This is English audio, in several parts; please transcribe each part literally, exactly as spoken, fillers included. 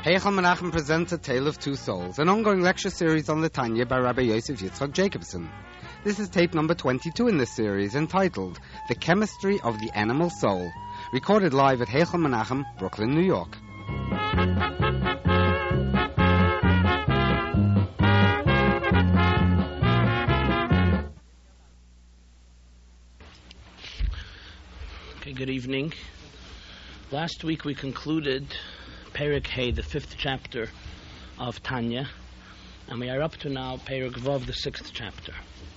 Heichal Menachem presents A Tale of Two Souls, an ongoing lecture series on the Tanya by Rabbi Yosef Yitzchak Jacobson. This is tape number twenty-two in this series, entitled The Chemistry of the Animal Soul, recorded live at Heichal Menachem, Brooklyn, New York. Okay, good evening. Last week we concluded Perek Hey, the fifth chapter of Tanya, and we are up to now Perek Vav, the sixth chapter.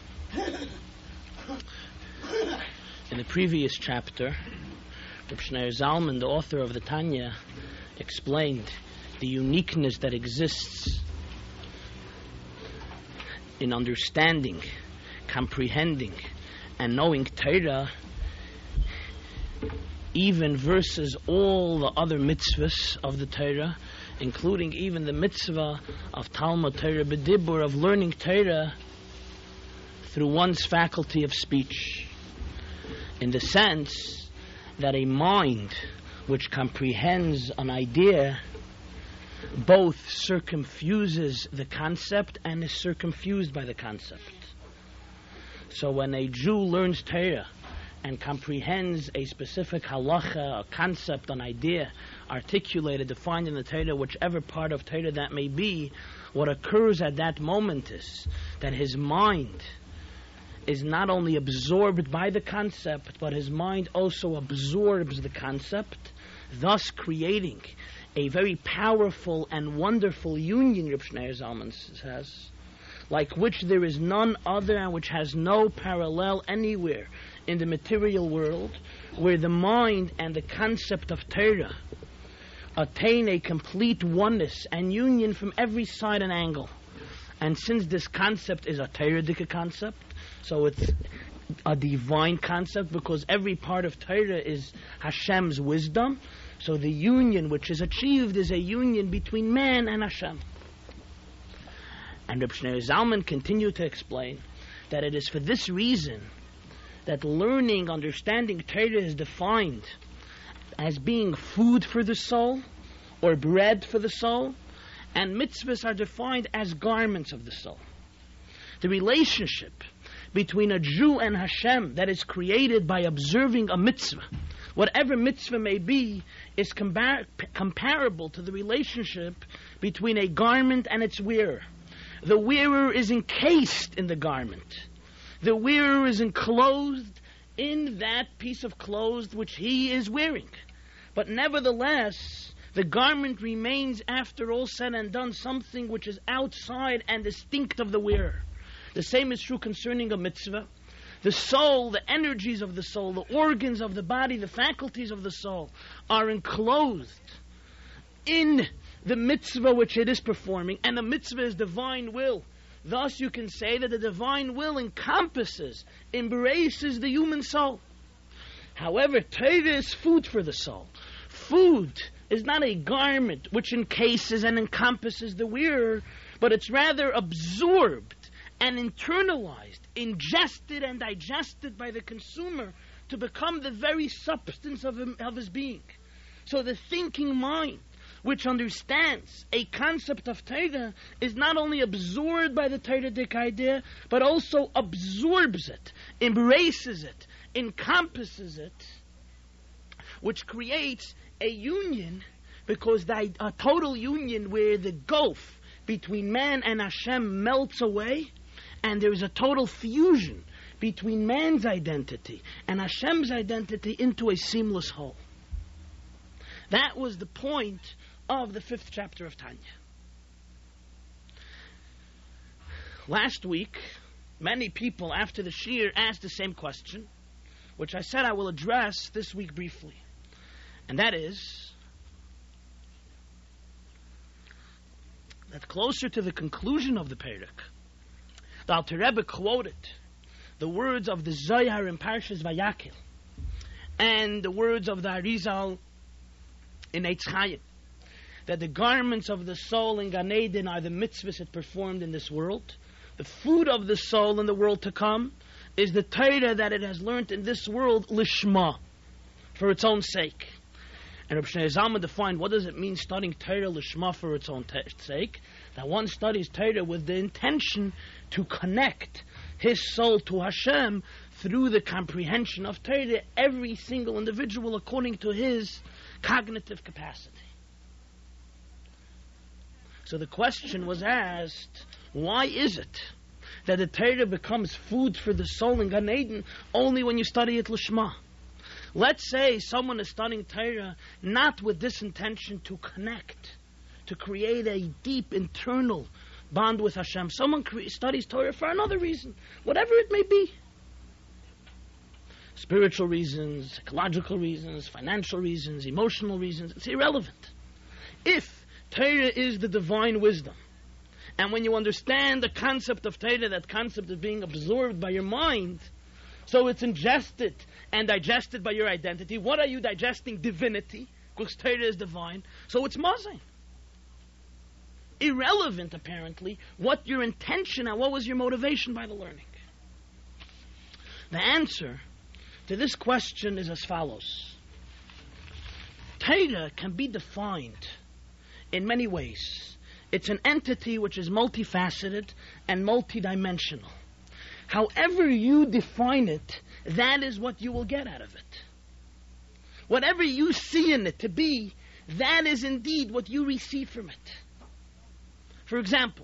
In the previous chapter, Reb Shneir Zalman, the author of the Tanya, explained the uniqueness that exists in understanding, comprehending, and knowing Torah, even versus all the other mitzvahs of the Torah, including even the mitzvah of Talmud Torah B'dibur, of learning Torah through one's faculty of speech, in the sense that a mind which comprehends an idea both circumfuses the concept and is circumfused by the concept. So when a Jew learns Torah and comprehends a specific halacha, a concept, an idea, articulated, defined in the Torah, whichever part of Torah that may be, what occurs at that moment is that his mind is not only absorbed by the concept, but his mind also absorbs the concept, thus creating a very powerful and wonderful union, Reb Shneir Zalman says, like which there is none other and which has no parallel anywhere in the material world, where the mind and the concept of Torah attain a complete oneness and union from every side and angle. And since this concept is a Torah-dika concept, so it's a divine concept, because every part of Torah is Hashem's wisdom, so the union which is achieved is a union between man and Hashem. And Reb Shneir Zalman continued to explain that it is for this reason that learning, understanding Torah is defined as being food for the soul or bread for the soul, and mitzvahs are defined as garments of the soul. The relationship between a Jew and Hashem that is created by observing a mitzvah, whatever mitzvah may be, is compar- comparable to the relationship between a garment and its wearer. The wearer is encased in the garment. The wearer is enclosed in that piece of clothes which he is wearing. But nevertheless, the garment remains, after all said and done, something which is outside and distinct of the wearer. The same is true concerning a mitzvah. The soul, the energies of the soul, the organs of the body, the faculties of the soul are enclosed in the mitzvah which it is performing, and the mitzvah is divine will. Thus you can say that the divine will encompasses, embraces the human soul. However, Torah is food for the soul. Food is not a garment which encases and encompasses the wearer, but it's rather absorbed and internalized, ingested and digested by the consumer to become the very substance of, him, of his being. So the thinking mind, which understands a concept of Torah, is not only absorbed by the Torah-dik idea, but also absorbs it, embraces it, encompasses it, which creates a union, because the, a total union where the gulf between man and Hashem melts away, and there is a total fusion between man's identity and Hashem's identity into a seamless whole. That was the point of the fifth chapter of Tanya. Last week, many people after the Shir asked the same question, which I said I will address this week briefly. And that is that closer to the conclusion of the Perek, the Alter Rebbe quoted the words of the Zohar in Parshas Vayakil and the words of the Arizal in Eitz Chaim, that the garments of the soul in Gan Eden are the mitzvahs it performed in this world. The food of the soul in the world to come is the Torah that it has learned in this world, lishma, for its own sake. And Reb Shneur Zalman defined what does it mean studying Torah Lishma for its own te- sake. That one studies Torah with the intention to connect his soul to Hashem through the comprehension of Torah, every single individual according to his cognitive capacity. So the question was asked, why is it that the Torah becomes food for the soul in Gan Eden only when you study it Lishma? Let's say someone is studying Torah not with this intention to connect, to create a deep internal bond with Hashem. Someone cre- studies Torah for another reason, whatever it may be. Spiritual reasons, psychological reasons, financial reasons, emotional reasons. It's irrelevant. If Torah is the divine wisdom, and when you understand the concept of Torah, that concept is being absorbed by your mind, so it's ingested and digested by your identity. What are you digesting? Divinity, because Torah is divine. So it's mazin. Irrelevant, apparently, what your intention and what was your motivation by the learning. The answer to this question is as follows. Torah can be defined in many ways. It's an entity which is multifaceted and multidimensional. However you define it, that is what you will get out of it. Whatever you see in it to be, that is indeed what you receive from it. For example,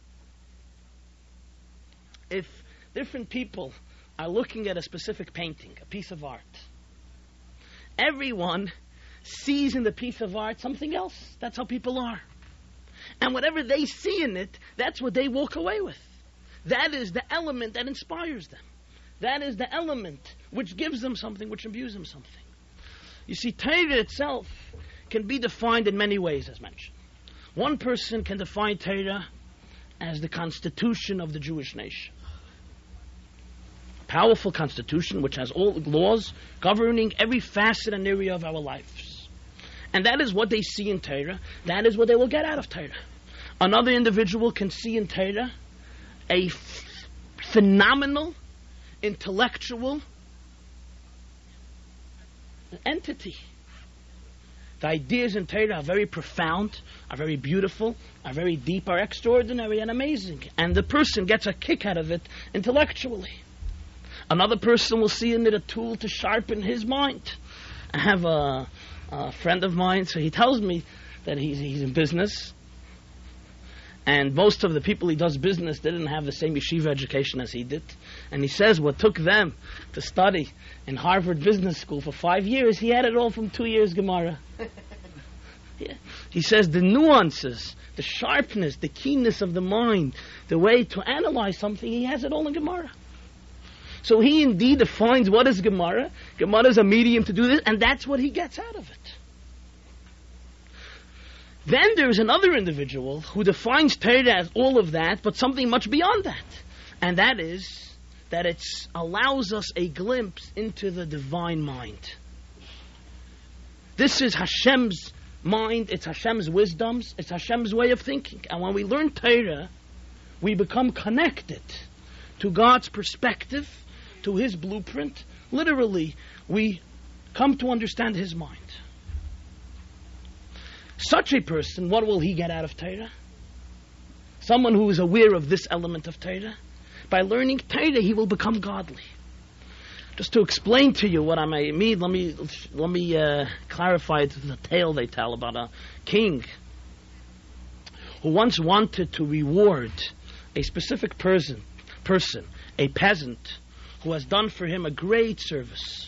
if different people are looking at a specific painting, a piece of art, everyone sees in the piece of art something else. That's how people are. And whatever they see in it, that's what they walk away with. That is the element that inspires them. That is the element which gives them something, which imbues them something. You see, Torah itself can be defined in many ways, as mentioned. One person can define Torah as the constitution of the Jewish nation. A powerful constitution which has all laws governing every facet and area of our lives. And that is what they see in Torah. That is what they will get out of Torah. Another individual can see in Torah a f- phenomenal, intellectual entity. The ideas in Torah are very profound, are very beautiful, are very deep, are extraordinary and amazing. And the person gets a kick out of it intellectually. Another person will see in it a tool to sharpen his mind. I have a, a friend of mine, so he tells me that he's, he's in business. And most of the people he does business didn't have the same yeshiva education as he did. And he says what took them to study in Harvard Business School for five years, he had it all from two years Gemara. Yeah. He says the nuances, the sharpness, the keenness of the mind, the way to analyze something, he has it all in Gemara. So he indeed defines what is Gemara. Gemara is a medium to do this, and that's what he gets out of it. Then there is another individual who defines Torah as all of that, but something much beyond that. And that is that it allows us a glimpse into the divine mind. This is Hashem's mind, it's Hashem's wisdoms, it's Hashem's way of thinking. And when we learn Torah, we become connected to God's perspective, to His blueprint. Literally, we come to understand His mind. Such a person, what will he get out of Torah? Someone who is aware of this element of Torah. By learning Torah, he will become godly. Just to explain to you what I may mean, let me let me uh, clarify it with a tale they tell about a king who once wanted to reward a specific person, person, a peasant, who has done for him a great service.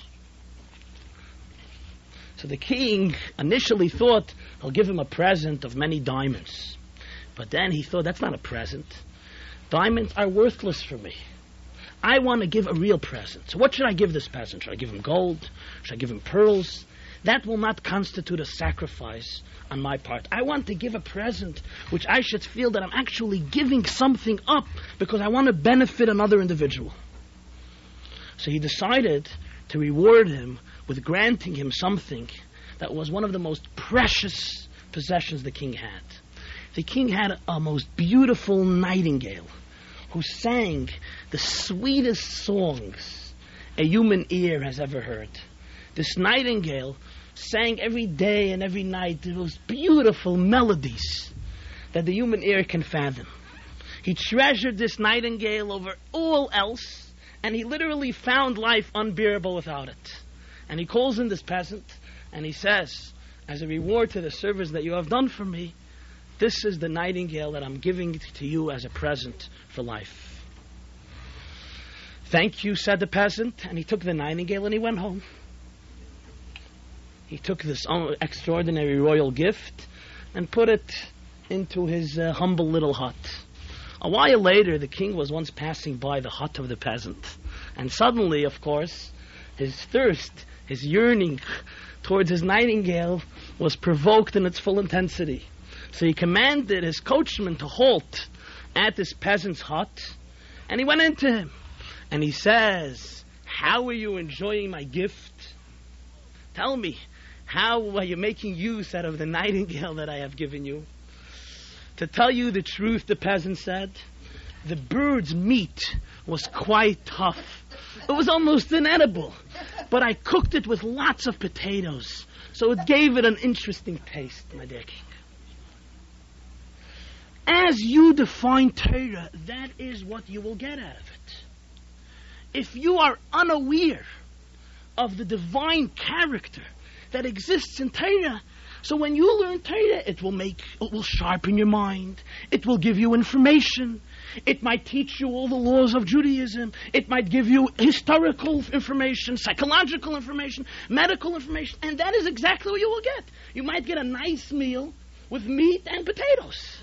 So the king initially thought, I'll give him a present of many diamonds. But then he thought, that's not a present. Diamonds are worthless for me. I want to give a real present. So what should I give this peasant? Should I give him gold? Should I give him pearls? That will not constitute a sacrifice on my part. I want to give a present which I should feel that I'm actually giving something up because I want to benefit another individual. So he decided to reward him with granting him something that was one of the most precious possessions the king had. The king had a most beautiful nightingale who sang the sweetest songs a human ear has ever heard. This nightingale sang every day and every night the most beautiful melodies that the human ear can fathom. He treasured this nightingale over all else, and he literally found life unbearable without it. And he calls in this peasant, and he says, as a reward to the service that you have done for me, this is the nightingale that I'm giving to you as a present for life. Thank you, said the peasant, and he took the nightingale and he went home. He took this extraordinary royal gift and put it into his uh, humble little hut. A while later, the king was once passing by the hut of the peasant, and suddenly, of course, his thirst, his yearning towards his nightingale was provoked in its full intensity. So he commanded his coachman to halt at this peasant's hut, and he went into him, and he says, how are you enjoying my gift? Tell me, how are you making use out of the nightingale that I have given you? To tell you the truth, the peasant said, the bird's meat was quite tough. It was almost inedible, but I cooked it with lots of potatoes, so it gave it an interesting taste, my dear king. As you define Torah, that is what you will get out of it. If you are unaware of the divine character that exists in Torah, so when you learn Torah, it will make, it will sharpen your mind. It will give you information. It might teach you all the laws of Judaism. It might give you historical information, psychological information, medical information, and that is exactly what you will get. You might get a nice meal with meat and potatoes.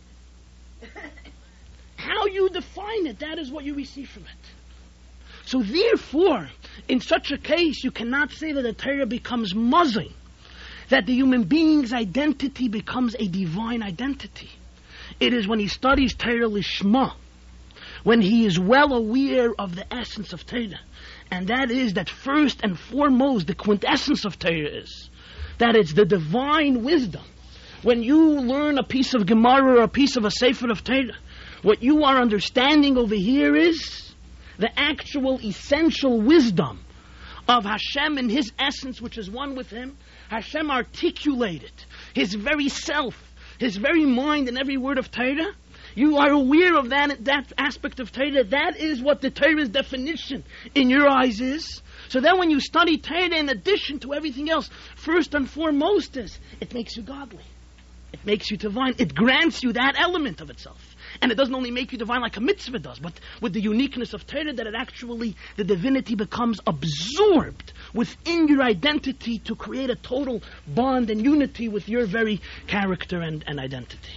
How you define it, that is what you receive from it. So therefore, in such a case, you cannot say that the Torah becomes muzzing, that the human being's identity becomes a divine identity. It is when he studies Torah Lishma, when he is well aware of the essence of Torah, and that is that first and foremost, the quintessence of Torah is that it's the divine wisdom. When you learn a piece of Gemara or a piece of a Sefer of Torah, what you are understanding over here is the actual essential wisdom of Hashem in His essence, which is one with Him. Hashem articulated His very self, His very mind in every word of Torah. You are aware of that, that aspect of Torah. That is what the Torah's definition in your eyes is. So then when you study Torah, in addition to everything else, first and foremost is, it makes you godly. It makes you divine. It grants you that element of itself. And it doesn't only make you divine like a mitzvah does, but with the uniqueness of Torah, that it actually, the divinity becomes absorbed within your identity to create a total bond and unity with your very character and, and identity.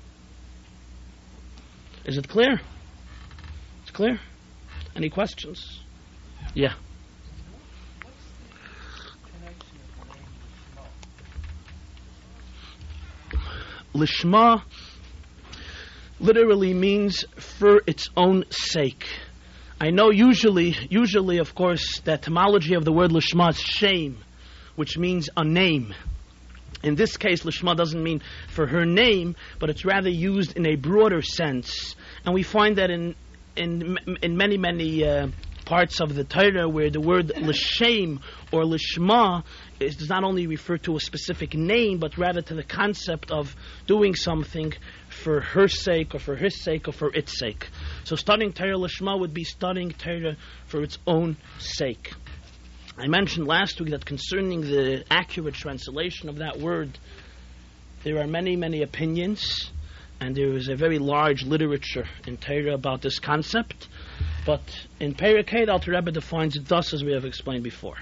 Is it clear? It's clear? Any questions? Yeah. Lishma literally means for its own sake. I know usually, usually of course, the etymology of the word Lishma is shame, which means a name. In this case, Lishma doesn't mean for her name, but it's rather used in a broader sense. And we find that in in in many, many uh, parts of the Torah where the word L'shem or Lishma is, does not only refer to a specific name, but rather to the concept of doing something for her sake or for his sake or for its sake. So studying Torah Lishma would be studying Torah for its own sake. I mentioned last week that concerning the accurate translation of that word, there are many, many opinions, and there is a very large literature in Torah about this concept. But in Perek Hey, the Alter Rebbe defines it thus, as we have explained before.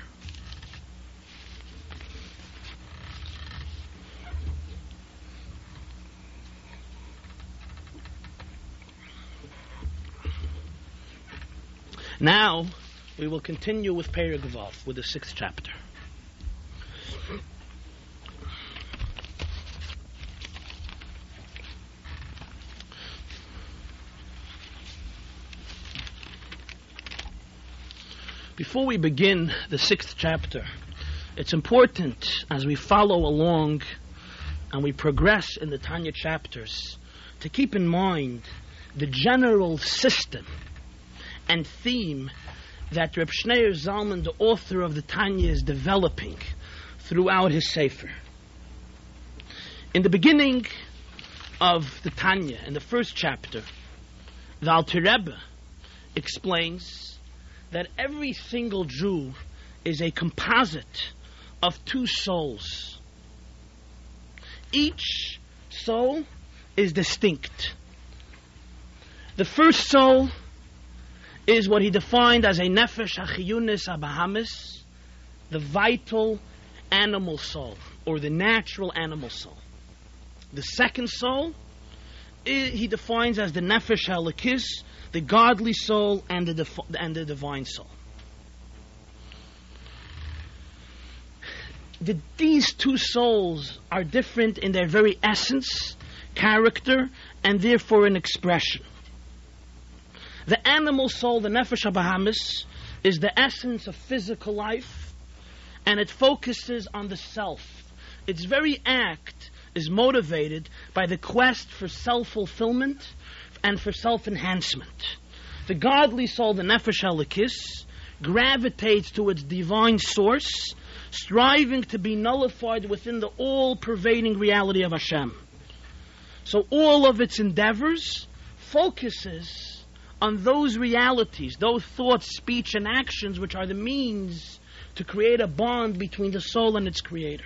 Now, we will continue with Perek Vav, with the sixth chapter. Before we begin the sixth chapter, it's important as we follow along and we progress in the Tanya chapters to keep in mind the general system and theme that Reb Shneur Zalman, the author of the Tanya, is developing throughout his Sefer. In the beginning of the Tanya, in the first chapter, the Alter Rebbe explains that every single Jew is a composite of two souls. Each soul is distinct. The first soul is what he defined as a nefesh hachiyunis abahamis, the vital animal soul, or the natural animal soul. The second soul, I, he defines as the nefesh halakis, the godly soul and the, def- and the divine soul. The, these two souls are different in their very essence, character, and therefore in expression. The animal soul, the nefesh habahamis, is the essence of physical life, and it focuses on the self. Its very act is motivated by the quest for self-fulfillment and for self-enhancement. The godly soul, the nefesh halakis, gravitates to its divine source, striving to be nullified within the all-pervading reality of Hashem. So all of its endeavors focuses on those realities, those thoughts, speech, and actions which are the means to create a bond between the soul and its creator.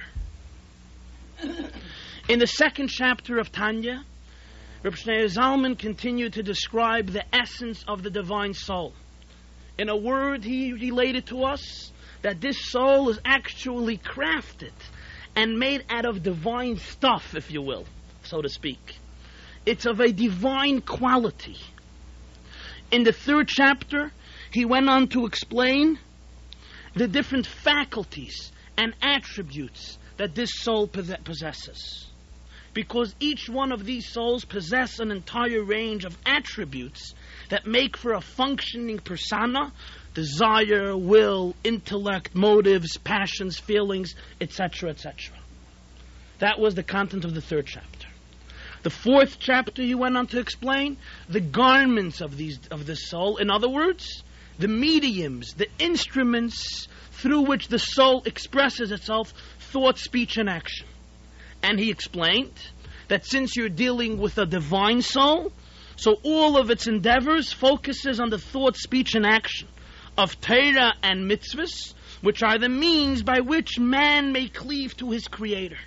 In the second chapter of Tanya, Reb Shneur Zalman continued to describe the essence of the divine soul. In a word, he related to us that this soul is actually crafted and made out of divine stuff, if you will, so to speak. It's of a divine quality. In the third chapter, he went on to explain the different faculties and attributes that this soul possesses. Because each one of these souls possess an entire range of attributes that make for a functioning persona: desire, will, intellect, motives, passions, feelings, et cetera, et cetera. That was the content of the third chapter. The fourth chapter, he went on to explain the garments of these of the soul. In other words, the mediums, the instruments through which the soul expresses itself, thought, speech, and action. And he explained that since you're dealing with a divine soul, so all of its endeavors focuses on the thought, speech, and action of Torah and mitzvahs, which are the means by which man may cleave to his creator.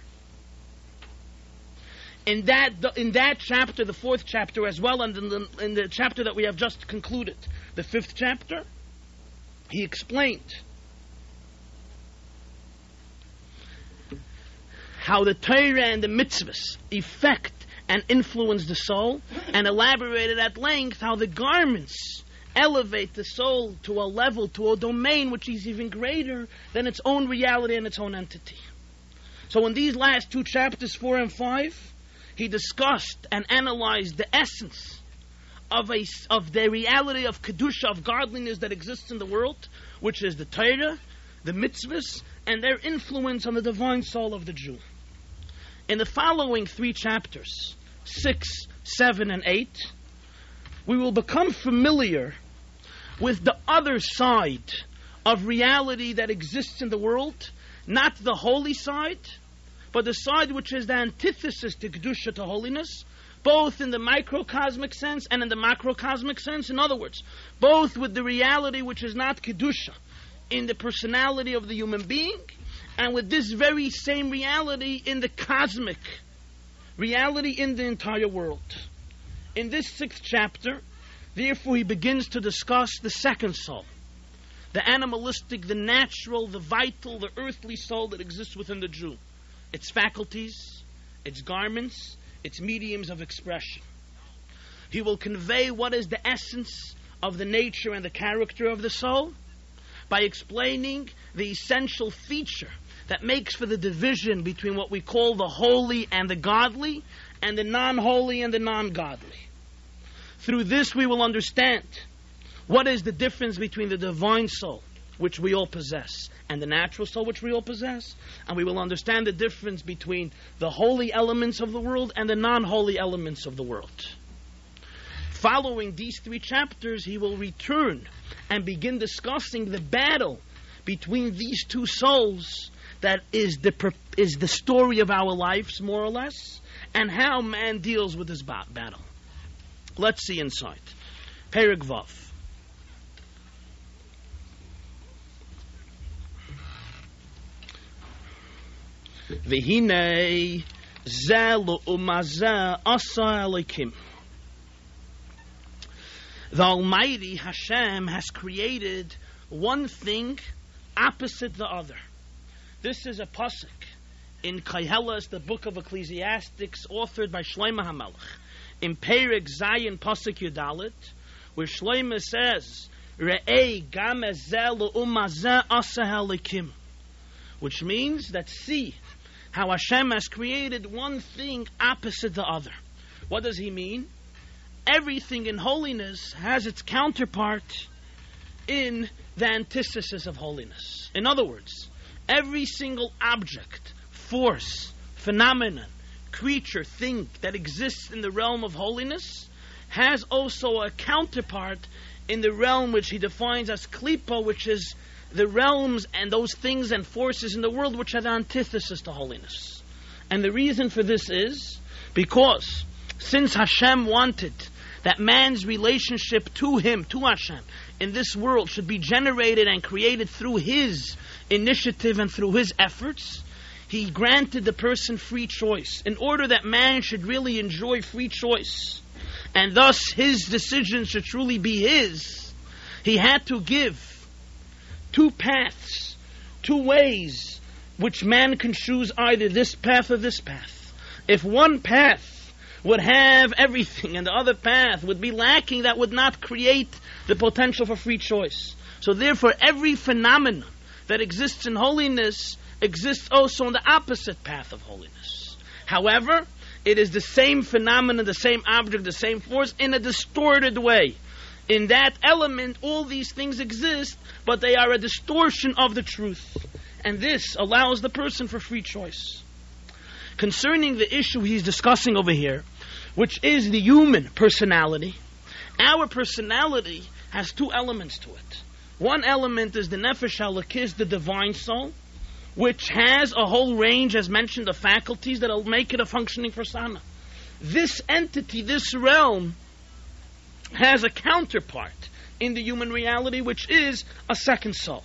In that, in that chapter, the fourth chapter, as well, and in the, in the chapter that we have just concluded, the fifth chapter, he explained how the Torah and the mitzvahs affect and influence the soul, and elaborated at length how the garments elevate the soul to a level, to a domain which is even greater than its own reality and its own entity. So in these last two chapters, four and five, he discussed and analyzed the essence of a of the reality of kedusha, of godliness that exists in the world, which is the Torah, the mitzvahs, and their influence on the divine soul of the Jew. In the following three chapters, six, seven, and eight, we will become familiar with the other side of reality that exists in the world, not the holy side, but the side which is the antithesis to kedusha, to holiness, both in the microcosmic sense and in the macrocosmic sense. In other words, both with the reality which is not kedusha in the personality of the human being, and with this very same reality in the cosmic reality in the entire world. In this sixth chapter, therefore, he begins to discuss the second soul, the animalistic, the natural, the vital, the earthly soul that exists within the Jew. Its faculties, its garments, its mediums of expression. He will convey what is the essence of the nature and the character of the soul by explaining the essential feature that makes for the division between what we call the holy and the godly, and the non-holy and the non-godly. Through this we will understand what is the difference between the divine soul, which we all possess, and the natural soul, which we all possess, and we will understand the difference between the holy elements of the world and the non-holy elements of the world. Following these three chapters, he will return and begin discussing the battle between these two souls that is the per- is the story of our lives, more or less, and how man deals with this ba- battle. Let's see inside. Perek Vav. V'hinei zeh lu'umazeh asa Elokim. The Almighty Hashem has created one thing opposite the other. This is a pasuk in Koheles, the book of Ecclesiastics, authored by Shlomo HaMelech, in Perek Zayin pasuk Yudalit, where Shlomo says, "Re'ei gam ezeh lu'umazeh asa Elokim," which means that see how Hashem has created one thing opposite the other. What does he mean? Everything in holiness has its counterpart in the antithesis of holiness. In other words, every single object, force, phenomenon, creature, thing that exists in the realm of holiness has also a counterpart in the realm which he defines as klipa, which is the realms and those things and forces in the world which are the antithesis to holiness. And the reason for this is because since Hashem wanted that man's relationship to him, to Hashem, in this world should be generated and created through his initiative and through his efforts, he granted the person free choice in order that man should really enjoy free choice, and thus his decision should truly be his. He had to give two paths, two ways, which man can choose either this path or this path. If one path would have everything and the other path would be lacking, that would not create the potential for free choice. So therefore, every phenomenon that exists in holiness exists also on the opposite path of holiness. However, it is the same phenomenon, the same object, the same force in a distorted way. In that element, all these things exist, but they are a distortion of the truth. And this allows the person for free choice. Concerning the issue he's discussing over here, which is the human personality, our personality has two elements to it. One element is the Nefesh HaElokis, the divine soul, which has a whole range, as mentioned, of faculties that will make it a functioning persona. This entity, this realm, has a counterpart in the human reality, which is a second soul.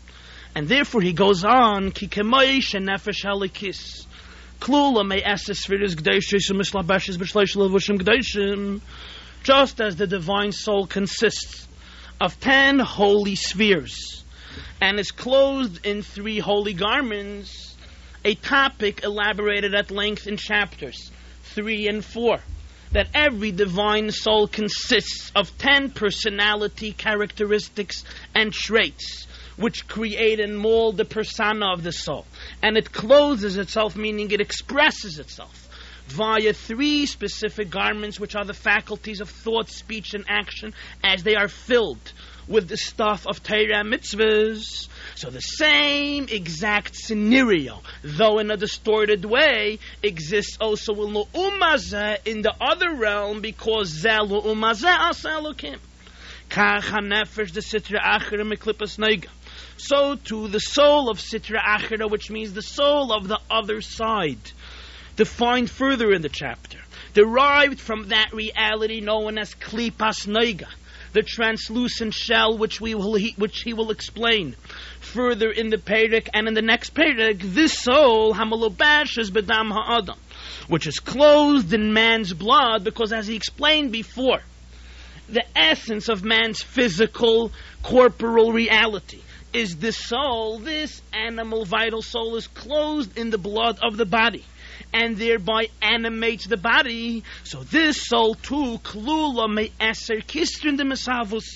And therefore he goes on, Ki kemoish nefesh halikis, klula me eses sfiris gdeishis u'mislabeshes b'shleish levushim gdeishim, just as the divine soul consists of ten holy spheres and is clothed in three holy garments, a topic elaborated at length in chapters three and four. That every divine soul consists of ten personality characteristics and traits which create and mold the persona of the soul. And it clothes itself, meaning it expresses itself, via three specific garments, which are the faculties of thought, speech, and action, as they are filled with the stuff of Torah and mitzvahs. So the same exact scenario, though in a distorted way, exists also in Lu'umazeh, in the other realm, because Zeh Lu'umazeh Asa Elokim. Kach HaNefesh the Sitra Achira Miklipas Neiga. So too the soul of Sitra Achira, which means the soul of the other side, defined further in the chapter, derived from that reality known as Klipas Neiga, the translucent shell, which we will he, which he will explain further in the Perek and in the next Perek. This soul, Hamalubash, is Bedam Ha'adam, which is clothed in man's blood, because as he explained before, the essence of man's physical, corporal reality is the soul. This animal, vital soul is clothed in the blood of the body, and thereby animates the body. So this soul too, klula me eser kistrin de mesavus,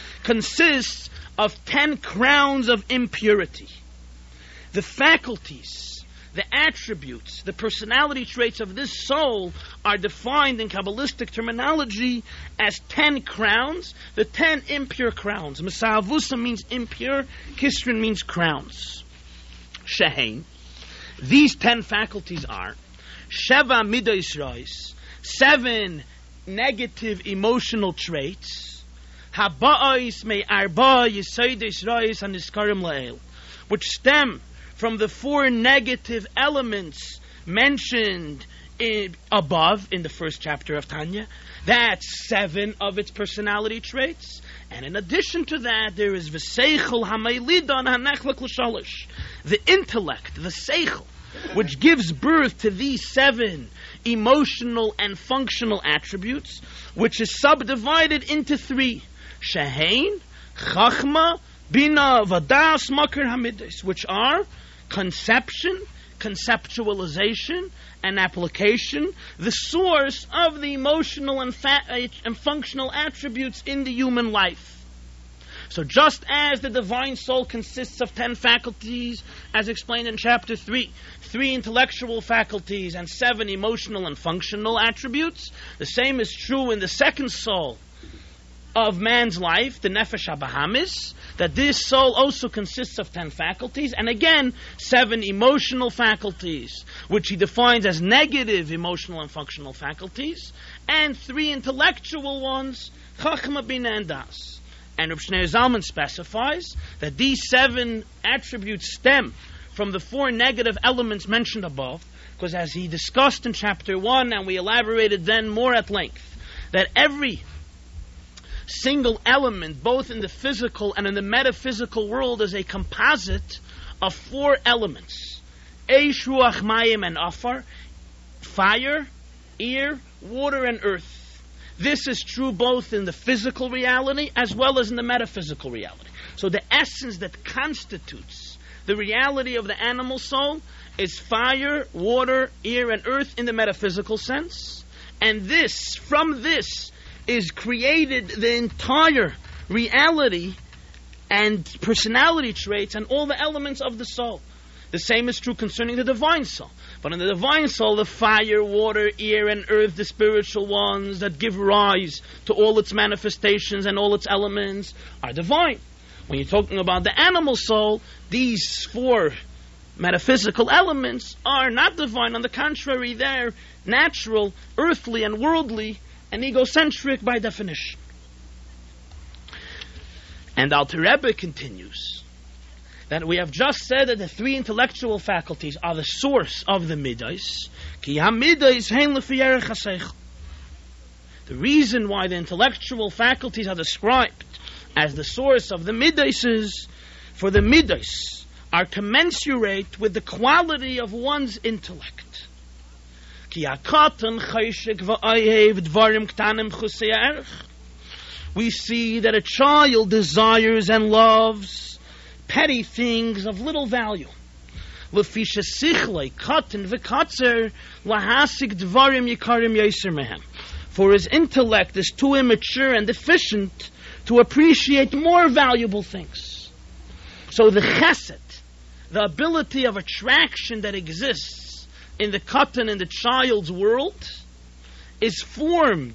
consists of ten crowns of impurity. The faculties, the attributes, the personality traits of this soul are defined in Kabbalistic terminology as ten crowns, the ten impure crowns. Mesavusa means impure, kistrin means crowns. Shehein. These ten faculties are Sheva Midos Reis, seven negative emotional traits, Haba'is Me Arba Yisoides Reis and Iskarim La'el, which stem from the four negative elements mentioned in, above in the first chapter of Tanya. That's seven of its personality traits. And in addition to that, there is v'seichel ha'meilidon ha'nechlek l'shalosh, the intellect, the seichel, which gives birth to these seven emotional and functional attributes, which is subdivided into three: shehein, chachma, bina, vadas, makar hamidas, which are conception, conceptualization, and application, the source of the emotional and, fa- and functional attributes in the human life. So just as the divine soul consists of ten faculties, as explained in chapter three, three intellectual faculties and seven emotional and functional attributes, the same is true in the second soul of man's life, the Nefesh HaBahamis, that this soul also consists of ten faculties, and again, seven emotional faculties, which he defines as negative emotional and functional faculties, and three intellectual ones, Chachma, Bina, and Das. And Reb Shneir Zalman specifies that these seven attributes stem from the four negative elements mentioned above, because as he discussed in chapter one, and we elaborated then more at length, that every single element, both in the physical and in the metaphysical world, is a composite of four elements: Eish, Ruach, Mayim, and Afar, fire, air, water, and earth. This is true both in the physical reality as well as in the metaphysical reality. So the essence that constitutes the reality of the animal soul is fire, water, air, and earth in the metaphysical sense. And this, from this, is created the entire reality and personality traits and all the elements of the soul. The same is true concerning the divine soul. But in the divine soul, the fire, water, air, and earth, the spiritual ones that give rise to all its manifestations and all its elements, are divine. When you're talking about the animal soul, these four metaphysical elements are not divine. On the contrary, they're natural, earthly, and worldly, and egocentric by definition. And Alter Rebbe continues that we have just said that the three intellectual faculties are the source of the midas. Ki ha-midas hein lefi erech ha-seichel. The reason why the intellectual faculties are described as the source of the midas is for the midas are commensurate with the quality of one's intellect. Ki ha-katan chayshik v'ayhev dvarim ktanim chusei erech. We see that a child desires and loves petty things of little value. Lefisha sichlei katan v'katzer lahasik dvarim yikarim yaiser mehem. For his intellect is too immature and deficient to appreciate more valuable things. So the chesed, the ability of attraction that exists in the katan, in the child's world, is formed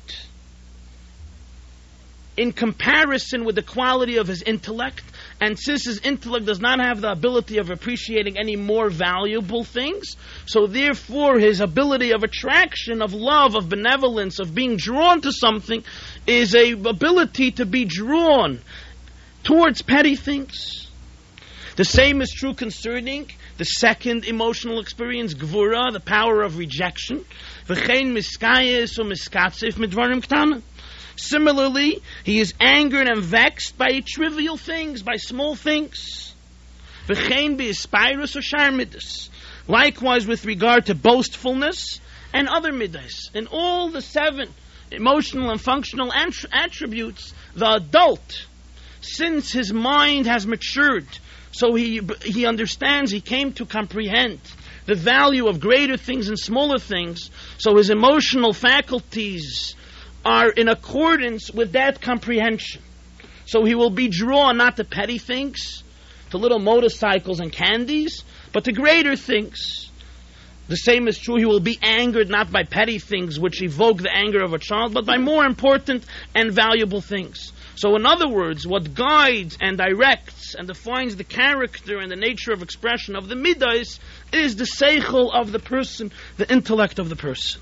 in comparison with the quality of his intellect. And since his intellect does not have the ability of appreciating any more valuable things, so therefore his ability of attraction, of love, of benevolence, of being drawn to something, is a ability to be drawn towards petty things. The same is true concerning the second emotional experience, Gvura, the power of rejection. V'chein miskayes or miskatzef midvarim ktanim. Similarly, he is angered and vexed by trivial things, by small things. V'chein b'espirus or shar midas. Likewise with regard to boastfulness and other midas. In all the seven emotional and functional attr- attributes, the adult, since his mind has matured, so he he understands, he came to comprehend the value of greater things and smaller things, so his emotional faculties are in accordance with that comprehension. So he will be drawn not to petty things, to little motorcycles and candies, but to greater things. The same is true, he will be angered not by petty things which evoke the anger of a child, but by more important and valuable things. So in other words, what guides and directs and defines the character and the nature of expression of the midas is the seichel of the person, the intellect of the person.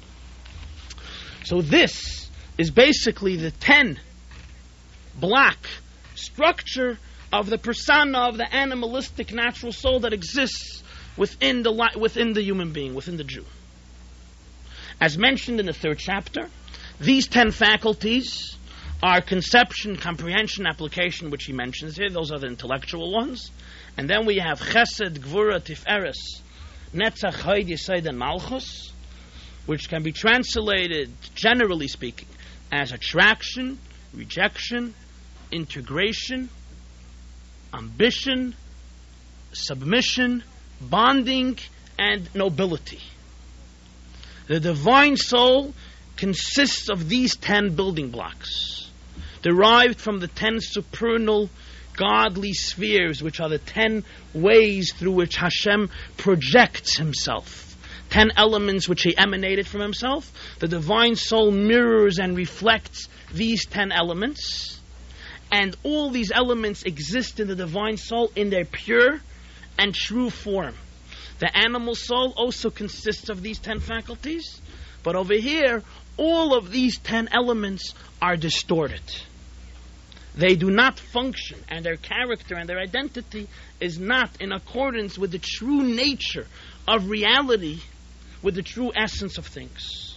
So this is basically the ten block structure of the persona of the animalistic natural soul that exists within the li- within the human being, within the Jew. As mentioned in the third chapter, these ten faculties are conception, comprehension, application, which he mentions here. Those are the intellectual ones. And then we have Chesed, Gvura, Tiferes, Netzach, Hod, Yesod, and Malchus, which can be translated, generally speaking, as attraction, rejection, integration, ambition, submission, bonding, and nobility. The divine soul consists of these ten building blocks, derived from the ten supernal godly spheres, which are the ten ways through which Hashem projects himself. Ten elements which he emanated from himself. The divine soul mirrors and reflects these ten elements. And all these elements exist in the divine soul in their pure and true form. The animal soul also consists of these ten faculties. But over here, all of these ten elements are distorted. They do not function, and their character and their identity is not in accordance with the true nature of reality, with the true essence of things.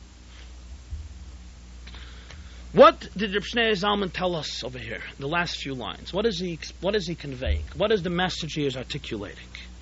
What did Reb Shneur Zalman tell us over here, the last few lines? What is he, what is he conveying? What is the message he is articulating?